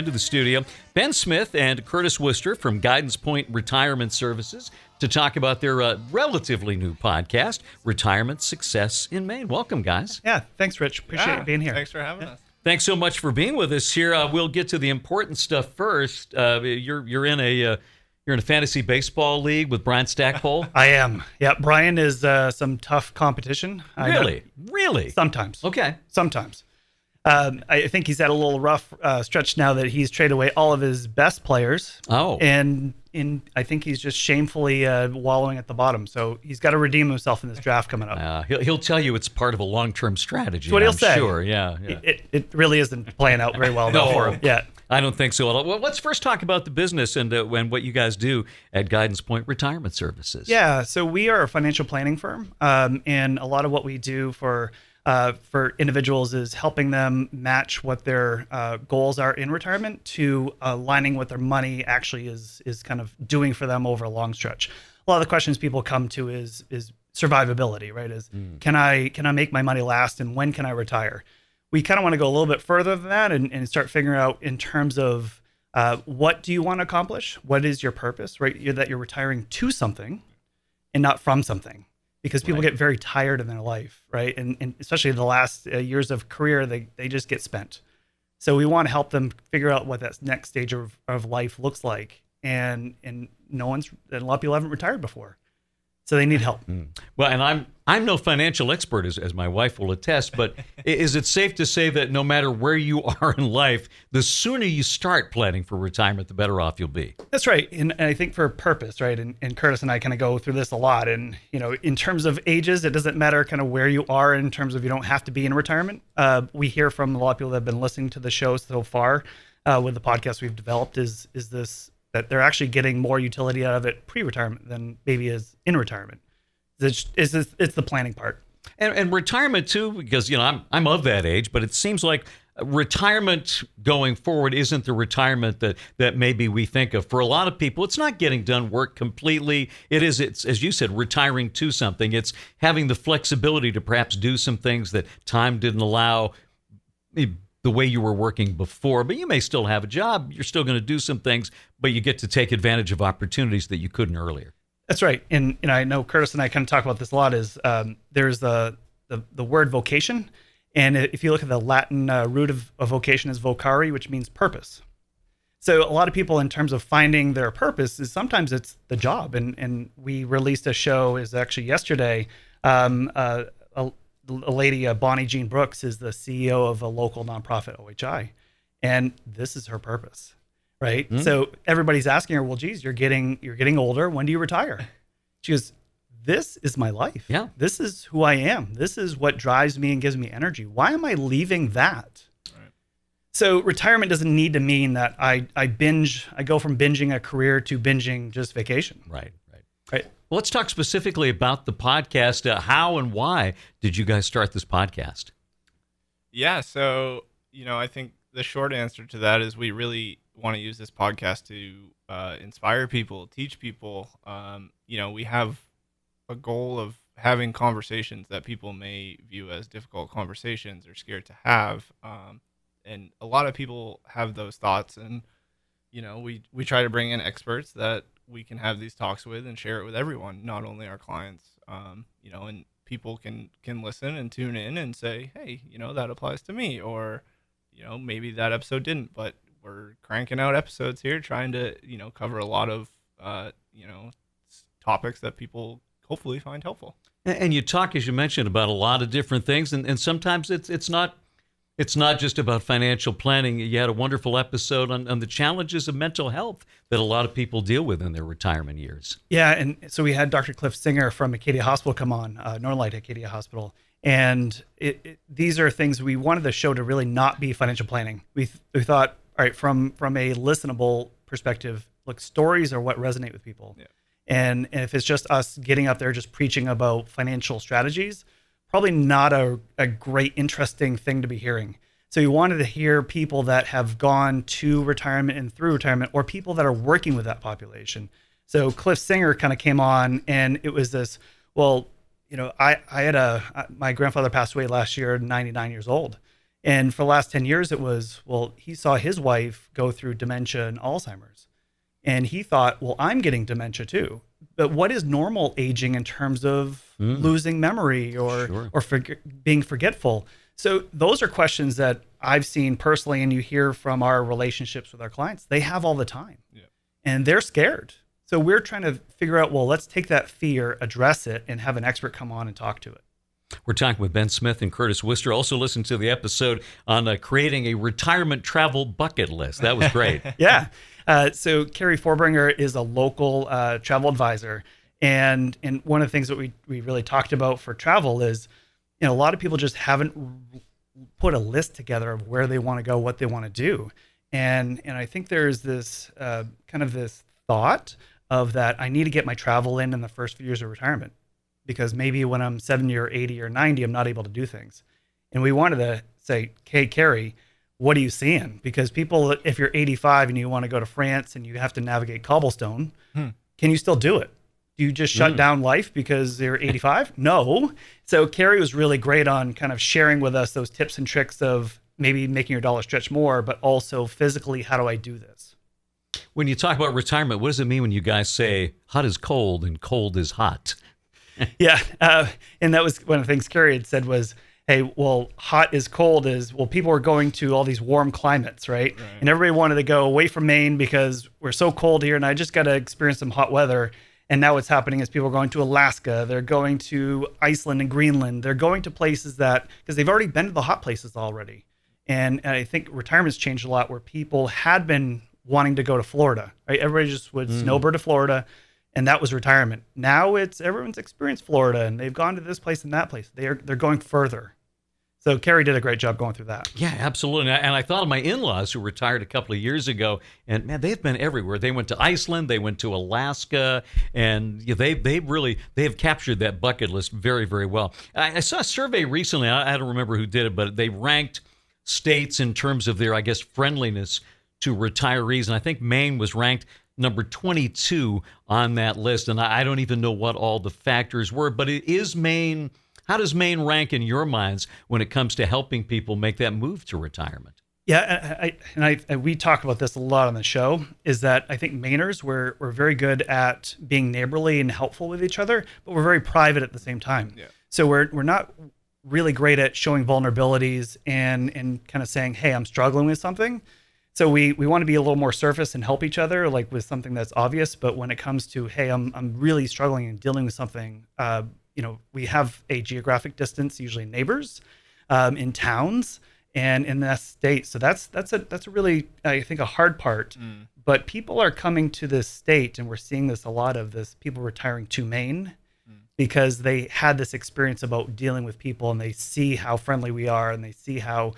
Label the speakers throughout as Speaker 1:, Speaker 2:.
Speaker 1: into the studio Ben Smith and Curtis Worcester from Guidance Point Retirement Services to talk about their relatively new podcast, Retirement Success in Maine. Welcome, guys.
Speaker 2: Yeah, thanks, Rich. Appreciate being here.
Speaker 3: Thanks for having us.
Speaker 1: Thanks so much for being with us here. We'll get to the important stuff first. You're in a fantasy baseball league with Brian Stackpole.
Speaker 2: I am. Yeah, Brian is some tough competition.
Speaker 1: Really?
Speaker 2: Sometimes.
Speaker 1: Okay.
Speaker 2: Sometimes. I think he's had a little rough stretch now that he's traded away all of his best players.
Speaker 1: Oh.
Speaker 2: And I think he's just shamefully wallowing at the bottom. So he's got to redeem himself in this draft coming up.
Speaker 1: He'll tell you it's part of a long-term strategy.
Speaker 2: That's what he'll say.
Speaker 1: Sure, yeah.
Speaker 2: It really isn't playing out very well for him. Yeah.
Speaker 1: I don't think so at all. Well, let's first talk about the business and what you guys do at Guidance Point Retirement Services.
Speaker 2: Yeah, so we are a financial planning firm, and a lot of what we do for individuals is helping them match what their goals are in retirement to aligning what their money actually is kind of doing for them over a long stretch. A lot of the questions people come to is survivability, right? Can I make my money last, and when can I retire? We kind of want to go a little bit further than that and start figuring out in terms of what do you want to accomplish? What is your purpose, right? That you're retiring to something and not from something, because people get very tired in their life, right? And especially the last years of career, they just get spent. So we want to help them figure out what that next stage of life looks like. And a lot of people haven't retired before. So they need help.
Speaker 1: Well, and I'm no financial expert, as my wife will attest, but is it safe to say that no matter where you are in life, the sooner you start planning for retirement, the better off you'll be?
Speaker 2: That's right. And I think for purpose, right? And Curtis and I kind of go through this a lot. And, in terms of ages, it doesn't matter kind of where you are in terms of you don't have to be in retirement. We hear from a lot of people that have been listening to the show so far with the podcast we've developed is this, that they're actually getting more utility out of it pre-retirement than maybe is in retirement. It's the planning part.
Speaker 1: And retirement too, because I'm of that age, but it seems like retirement going forward isn't the retirement that maybe we think of. For a lot of people, it's not getting done work completely. It's, as you said, retiring to something. It's having the flexibility to perhaps do some things that time didn't allow the way you were working before, but you may still have a job. You're still going to do some things, but you get to take advantage of opportunities that you couldn't earlier.
Speaker 2: That's right. And I know Curtis and I kind of talk about this a lot is there's the word vocation. And if you look at the Latin root of vocation is vocare, which means purpose. So a lot of people in terms of finding their purpose is sometimes it's the job. And we released a show is actually yesterday, a lady, Bonnie Jean Brooks, is the CEO of a local nonprofit, OHI, and this is her purpose, right? So everybody's asking her, well, geez, you're getting older. When do you retire? She goes, this is my life. Yeah. This is who I am. This is what drives me and gives me energy. Why am I leaving that? Right. So retirement doesn't need to mean that I go from binging a career to binging just vacation.
Speaker 1: Right. Well, let's talk specifically about the podcast. How and why did you guys start this podcast?
Speaker 3: Yeah, so, I think the short answer to that is we really want to use this podcast to inspire people, teach people. We have a goal of having conversations that people may view as difficult conversations or scared to have. And a lot of people have those thoughts. And, we try to bring in experts that we can have these talks with and share it with everyone, not only our clients, and people can listen and tune in and say, hey, that applies to me, or, maybe that episode didn't, but we're cranking out episodes here, trying to, cover a lot of, topics that people hopefully find helpful.
Speaker 1: And you talk, as you mentioned, about a lot of different things, and sometimes it's not just about financial planning. You had a wonderful episode on the challenges of mental health that a lot of people deal with in their retirement years.
Speaker 2: Yeah, and so we had Dr. Cliff Singer from Acadia Hospital come on, Norlight Acadia Hospital, and these are things we wanted the show to really not be financial planning. We thought, all right, from a listenable perspective, look, stories are what resonate with people. Yeah. And if it's just us getting up there just preaching about financial strategies, probably not a great, interesting thing to be hearing. So you wanted to hear people that have gone to retirement and through retirement, or people that are working with that population. So Cliff Singer kind of came on, and it was this, well, I had my grandfather passed away last year, 99 years old. And for the last 10 years, it was, well, he saw his wife go through dementia and Alzheimer's. And he thought, well, I'm getting dementia too. But what is normal aging in terms of losing memory or being forgetful? So those are questions that I've seen personally, and you hear from our relationships with our clients. They have all the time, and they're scared. So we're trying to figure out, well, let's take that fear, address it, and have an expert come on and talk to it.
Speaker 1: We're talking with Ben Smith and Curtis Wister. Also listen to the episode on creating a retirement travel bucket list. That was great.
Speaker 2: Yeah. So Carrie Forbringer is a local travel advisor. And one of the things that we really talked about for travel is, a lot of people just haven't put a list together of where they want to go, what they want to do. And I think there's this kind of this thought of that I need to get my travel in the first few years of retirement, because maybe when I'm 70 or 80 or 90, I'm not able to do things. And we wanted to say, hey, Carrie, what are you seeing? Because people, if you're 85 and you want to go to France and you have to navigate cobblestone, can you still do it? Do you just shut down life because you're 85? No. So Carrie was really great on kind of sharing with us those tips and tricks of maybe making your dollar stretch more, but also physically, how do I do this?
Speaker 1: When you talk about retirement, what does it mean when you guys say hot is cold and cold is hot?
Speaker 2: Yeah. And that was one of the things Carrie had said was, hey, well, hot is cold is, well, people are going to all these warm climates, right? And everybody wanted to go away from Maine because we're so cold here and I just got to experience some hot weather. And now what's happening is people are going to Alaska, they're going to Iceland and Greenland, they're going to places that, because they've already been to the hot places already. And I think retirement's changed a lot where people had been wanting to go to Florida, right? Everybody just would snowbird to Florida, and that was retirement. Now it's everyone's experienced Florida and they've gone to this place and that place. They're going further. So Carrie did a great job going through that.
Speaker 1: Yeah, absolutely. And I thought of my in-laws who retired a couple of years ago, and man, they've been everywhere. They went to Iceland, they went to Alaska, and they have captured that bucket list very, very well. I saw a survey recently. I don't remember who did it, but they ranked states in terms of their, I guess, friendliness to retirees, and I think Maine was ranked number 22 on that list. And I don't even know what all the factors were, but it is Maine. How does Maine rank in your minds when it comes to helping people make that move to retirement?
Speaker 2: Yeah, we talk about this a lot on the show, is that I think Mainers, we're very good at being neighborly and helpful with each other, but we're very private at the same time. Yeah. So we're not really great at showing vulnerabilities and kind of saying, hey, I'm struggling with something. So we want to be a little more surface and help each other, like with something that's obvious. But when it comes to, hey, I'm really struggling and dealing with something, we have a geographic distance, usually neighbors, in towns and in that state. So that's a really, I think, a hard part. But people are coming to this state, and we're seeing this a lot of this, people retiring to Maine because they had this experience about dealing with people, and they see how friendly we are, and they see how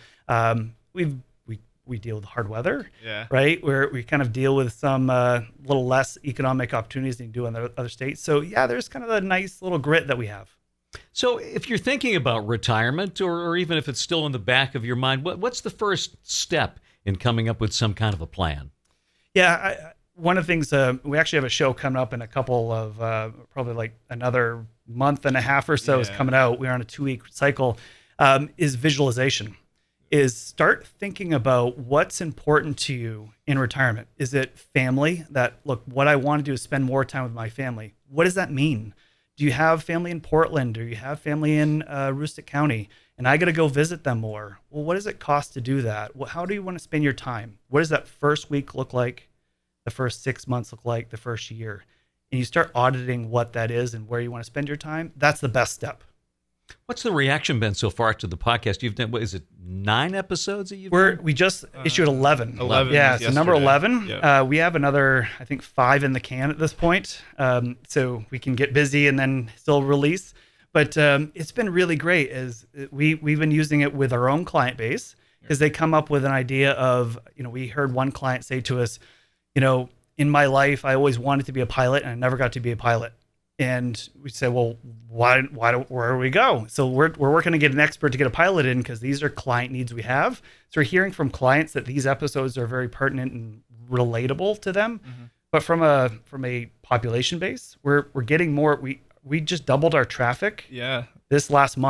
Speaker 2: we deal with hard weather, right? Where we kind of deal with some little less economic opportunities than you do in the other states. So yeah, there's kind of a nice little grit that we have.
Speaker 1: So if you're thinking about retirement, or even if it's still in the back of your mind, what's the first step in coming up with some kind of a plan?
Speaker 2: Yeah, one of the things, we actually have a show coming up in a couple of, probably like another month and a half or so is coming out. We're on a 2-week cycle, is visualization. Is start thinking about what's important to you in retirement. Is it family? That, look, what I want to do is spend more time with my family. What does that mean? Do you have family in Portland, or you have family in Aroostook County, and I got to go visit them more? Well, what does it cost to do that? How do you want to spend your time? What does that first week look like? The first 6 months look like? The first year? And you start auditing what that is and where you want to spend your time. That's the best step.
Speaker 1: What's the reaction been so far to the podcast? You've done, what is it, 9 episodes that you've done?
Speaker 2: We just issued 11.
Speaker 3: 11.
Speaker 2: Yeah, so number 11.
Speaker 3: Yep.
Speaker 2: We have another, I think, 5 in the can at this point. So we can get busy and then still release. But it's been really great. We've been using it with our own client base, because they come up with an idea of, we heard one client say to us, in my life, I always wanted to be a pilot and I never got to be a pilot. And we said, well, where do we go? So we're working to get an expert to get a pilot in, because these are client needs we have. So we're hearing from clients that these episodes are very pertinent and relatable to them. Mm-hmm. But from a population base, we're getting more. We just doubled our traffic this last month.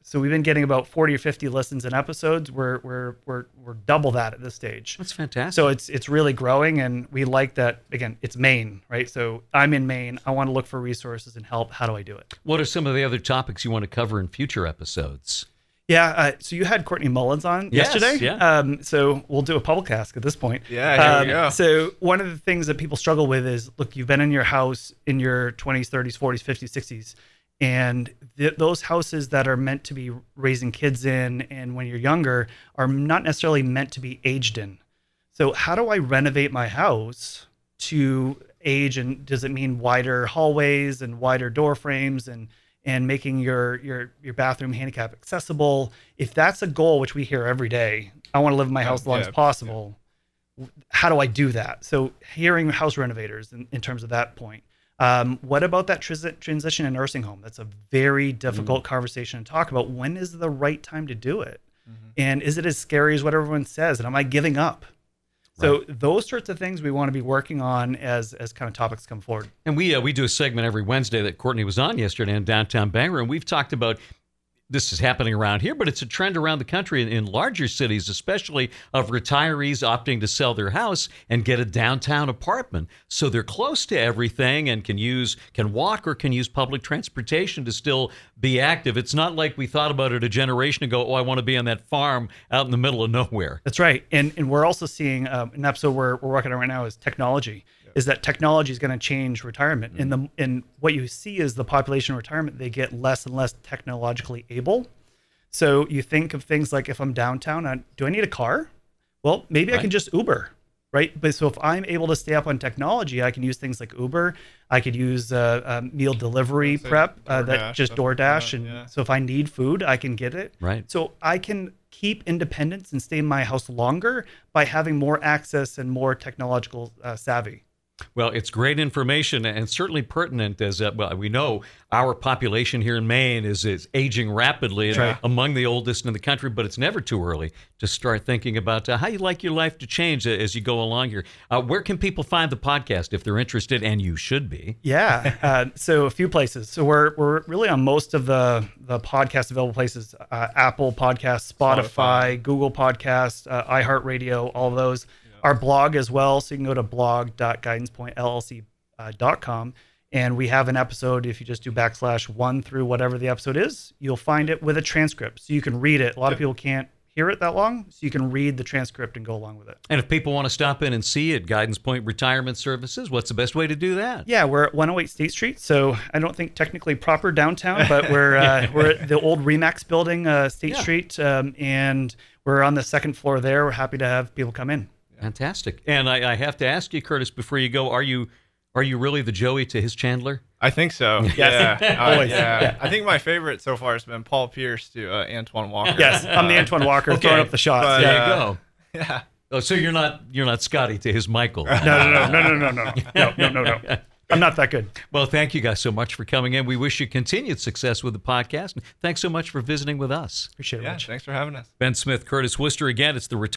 Speaker 2: So we've been getting about 40 or 50 listens in episodes. We're double that at this stage.
Speaker 1: That's fantastic.
Speaker 2: So it's really growing, and we like that. Again, it's Maine, right? So I'm in Maine. I want to look for resources and help. How do I do it?
Speaker 1: What are some of the other topics you want to cover in future episodes?
Speaker 2: Yeah. So you had Courtney Mullins on
Speaker 1: Yes,
Speaker 2: yesterday.
Speaker 1: yeah.
Speaker 2: So we'll do a public ask at this point.
Speaker 3: Yeah, here we go.
Speaker 2: So one of the things that people struggle with is, look, you've been in your house in your 20s, 30s, 40s, 50s, 60s, and those houses that are meant to be raising kids in, and when you're younger, are not necessarily meant to be aged in. So how do I renovate my house to age? And does it mean wider hallways and wider door frames and making your bathroom handicap accessible? If that's a goal, which we hear every day, I want to live in my house as long as possible. How do I do that? So hearing house renovators in terms of that point. What about that transition in nursing home? That's a very difficult conversation to talk about. When is the right time to do it? And is it as scary as what everyone says? And am I giving up? So those sorts of things we want to be working on as kind of topics come forward.
Speaker 1: And we do a segment every Wednesday that Courtney was on yesterday in downtown Bangor, and we've talked about this is happening around here, but it's a trend around the country in larger cities, especially of retirees opting to sell their house and get a downtown apartment. So they're close to everything and can walk or can use public transportation to still be active. It's not like we thought about it a generation ago, oh, I want to be on that farm out in the middle of nowhere.
Speaker 2: That's right. And we're also seeing an episode we're working on right now is technology. Is that technology is going to change retirement. And what you see is the population in retirement, they get less and less technologically able. So you think of things like, if I'm downtown, do I need a car? Well, maybe I can just Uber, right? But so if I'm able to stay up on technology, I can use things like Uber. I could use meal delivery prep, DoorDash. And so if I need food, I can get it.
Speaker 1: Right.
Speaker 2: So I can keep independence and stay in my house longer by having more access and more technological savvy.
Speaker 1: Well, it's great information and certainly pertinent as we know our population here in Maine is aging rapidly and among the oldest in the country, but it's never too early to start thinking about how you'd like your life to change as you go along here. Where can people find the podcast if they're interested, and you should be?
Speaker 2: Yeah, so a few places. So we're really on most of the podcast available places, Apple Podcasts, Spotify, Google Podcasts, iHeartRadio, all of those. Our blog as well, so you can go to blog.guidancepointllc.com, and we have an episode. If you just do /1 through whatever the episode is, you'll find it with a transcript, so you can read it. A lot of people can't hear it that long, so you can read the transcript and go along with it.
Speaker 1: And if people want to stop in and see at Guidance Point Retirement Services, what's the best way to do that?
Speaker 2: Yeah, we're at 108 State Street, so I don't think technically proper downtown, but we're at the old Remax building, State Street, and we're on the second floor there. We're happy to have people come in.
Speaker 1: Fantastic. And I have to ask you, Curtis, before you go, are you really the Joey to his Chandler?
Speaker 3: I think so.
Speaker 2: Yes. Always.
Speaker 3: Yeah. I think my favorite so far has been Paul Pierce to Antoine Walker.
Speaker 2: Yes, I'm the Antoine Walker throwing up the shots.
Speaker 3: But,
Speaker 1: There you go.
Speaker 3: Yeah.
Speaker 1: Oh, so you're not Scotty to his Michael.
Speaker 2: No. I'm not that good.
Speaker 1: Well, thank you guys so much for coming in. We wish you continued success with the podcast. And thanks so much for visiting with us.
Speaker 2: Appreciate it.
Speaker 3: Yeah,
Speaker 2: Much.
Speaker 3: thanks for having us.
Speaker 1: Ben Smith, Curtis Worcester. Again, it's the